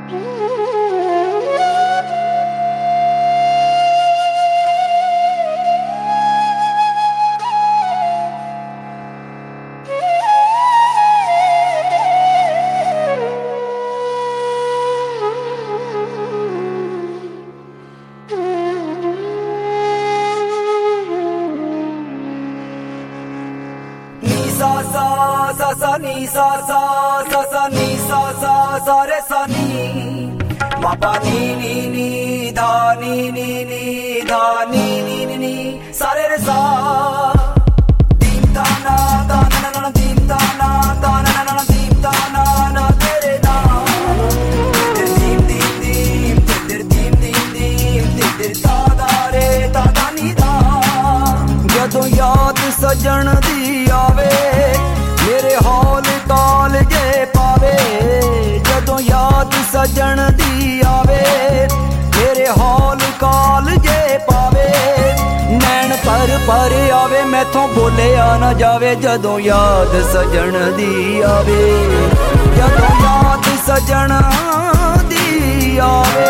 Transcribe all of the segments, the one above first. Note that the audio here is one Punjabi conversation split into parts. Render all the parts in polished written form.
sa ni sa ni sa re sa ni ma pa ni da ni da ni ni sa re sa dim ta na dim ta na dim ta na tere na dim ta da re ta da ni da ਜਦੋਂ ਯਾਦ ਸਜਣ ਦੀ ਆਵੇ ਮੇਰੇ ਹੌਲ ਕਾਲ ਜੇ ਪਾਵੇ ਜਦੋਂ ਯਾਦ ਸਜਣ ਦੀ ਆਵੇ ਮੇਰੇ ਹੌਲ ਕਾਲ ਜੇ ਪਾਵੇ ਨੈਣ ਪਰ ਆਵੇ ਮੈਥੋਂ ਬੋਲਿਆ ਨਾ ਜਾਵੇ ਜਦੋਂ ਯਾਦ ਸਜਣ ਦੀ ਆਵੇ ਜਦੋਂ ਯਾਦ ਸਜਣ ਦੀ ਆਵੇ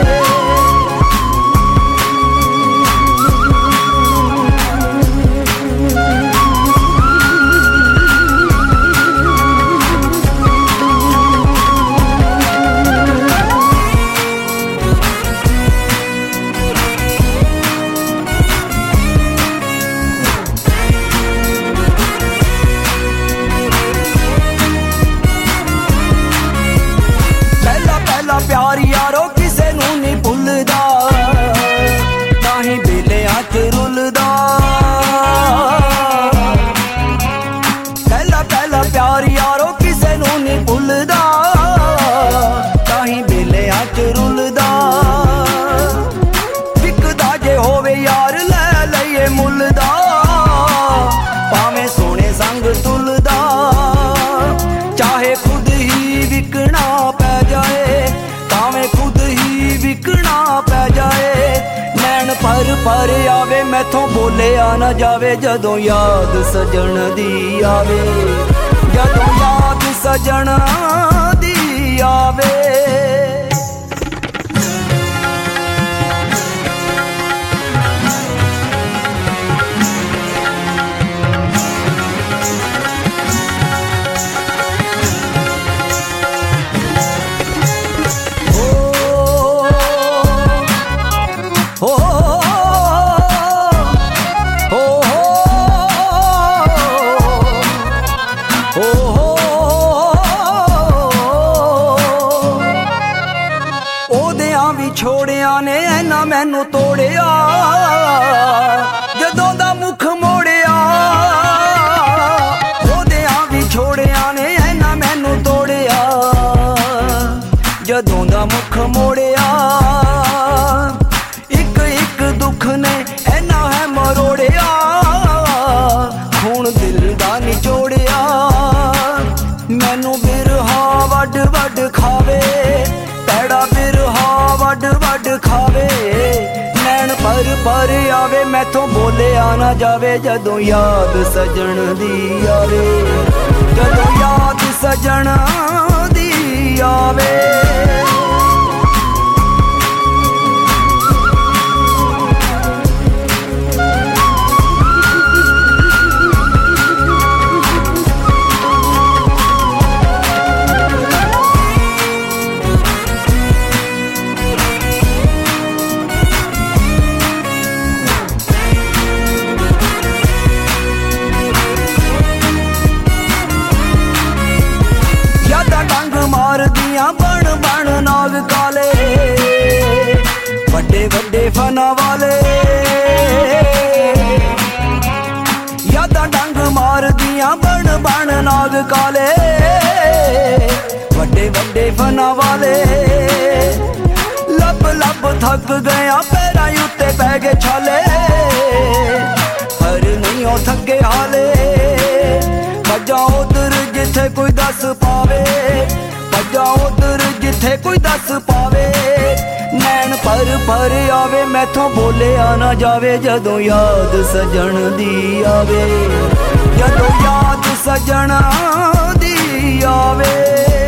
ਪਿਆਰ ਯਾਰੋ ਕਿਸੇ ਨੂੰ ਨਹੀਂ ਭੁੱਲਦਾ ਤਾਂ ਹੀ ਬੇਲਿਆਂ 'ਚ ਰੁੱਲਦਾ ਪਹਿਲਾ ਪਿਆਰ ਯਾਰੋ ਕਿਸੇ ਨੂੰ ਨਹੀਂ ਭੁੱਲਦਾ ਤਾਂ ਹੀ ਬੇਲਿਆਂ 'ਚ ਰੁੱਲਦਾ ਵਿਕਦਾ ਜੇ ਹੋਵੇ ਯਾਰ ਲੈ ਲਈਏ ਮੁੱਲ ਦਾ ਭਾਵੇਂ ਸੋਹਣੇ ਸੰਗ ਤੁਲਦਾ ਚਾਹੇ ਖੁਦ ਹੀ ਵਿਕਣਾ ਪੈ ਜਾਏ ਭਾਵੇਂ ਖੁਦ ਹੀ ਵਿਕਣਾ ਪੈ ਜਾਏ ਨੈਣ ਪਰ ਆਵੇ ਮੈਥੋਂ ਬੋਲਿਆ ਨਾ ਜਾਵੇ ਜਦੋਂ ਯਾਦ ਸਜਣ ਦੀ ਆਵੇ ਜਦੋਂ ਯਾਦ ਸਜਣ ਦੀ ਆਵੇ ਛੋੜਿਆਂ ਨੇ ਐਨਾ ਮੈਨੂੰ ਤੋੜਿਆ ਜਦੋਂ ਦਾ ਮੁਖ ਮੋੜਿਆ ਉਹਦਿਆਂ ਵੀ ਛੋੜਿਆਂ ਨੇ ਐਨਾ ਮੈਨੂੰ ਤੋੜਿਆ ਜਦੋਂ ਦਾ ਮੁਖ ਮੋੜਿਆ ਇੱਕ ਦੁੱਖ ਨੇ ਐਨਾ ਹੈ ਮਰੋੜਿਆ ਹੁਣ ਦਿਲ ਦਾ ਨਿਚੋੜਿਆ ਮੈਨੂੰ ਬਿਰਹਾ ਵੱਡ ਖਾਵੇ ਤੇੜਾ ਬਿਰਹਾ ਵੱਡ ਖਾਵੇ ਨੈਣ ਪਰ ਆਵੇ ਮੈਥੋਂ ਬੋਲਿਆ ਨਾ ਜਾਵੇ ਜਦੋਂ ਯਾਦ ਸਜਣ ਦੀ ਆਵੇ ਜਦੋਂ ਯਾਦ ਸਜਣ ਦੀ ਆਵੇ ਮਾਰਦੀਆਂ ਬਣ ਨਾਗ ਕਾਲੇ ਵੱਡੇ ਫਨਾ ਵਾਲੇ ਯਾਦਾਂ ਡੰਗ ਮਾਰਦੀਆਂ ਬਣ ਨਾਗ ਕਾਲੇ ਵੱਡੇ ਫਨਾ ਵਾਲੇ ਲੱਭ ਥੱਕ ਗਿਆ ਪੈਰਾਂ ਉੱਤੇ ਪੈ ਗਏ ਛਾਲੇ ਪਰ ਨਹੀਂ ਉਹ ਥੱਕੇ ਹਾਲੇ ਭੱਜਾਂ ਉਧਰ ਜਿੱਥੇ ਕੋਈ ਦੱਸ ਪਾਵੇ ਭੱਜਾਂ ਉਧਰ ਜਿੱਥੇ ਕੋਈ ਦੱਸ ਪਾਵੇ ਨੈਣ ਪਰ ਆਵੇ ਮੈਥੋਂ ਬੋਲਿਆ ਨਾ ਜਾਵੇ ਜਦੋਂ ਯਾਦ ਸਜਣ ਦੀ ਆਵੇ ਜਦੋਂ ਯਾਦ ਸਜਣ ਦੀ ਆਵੇ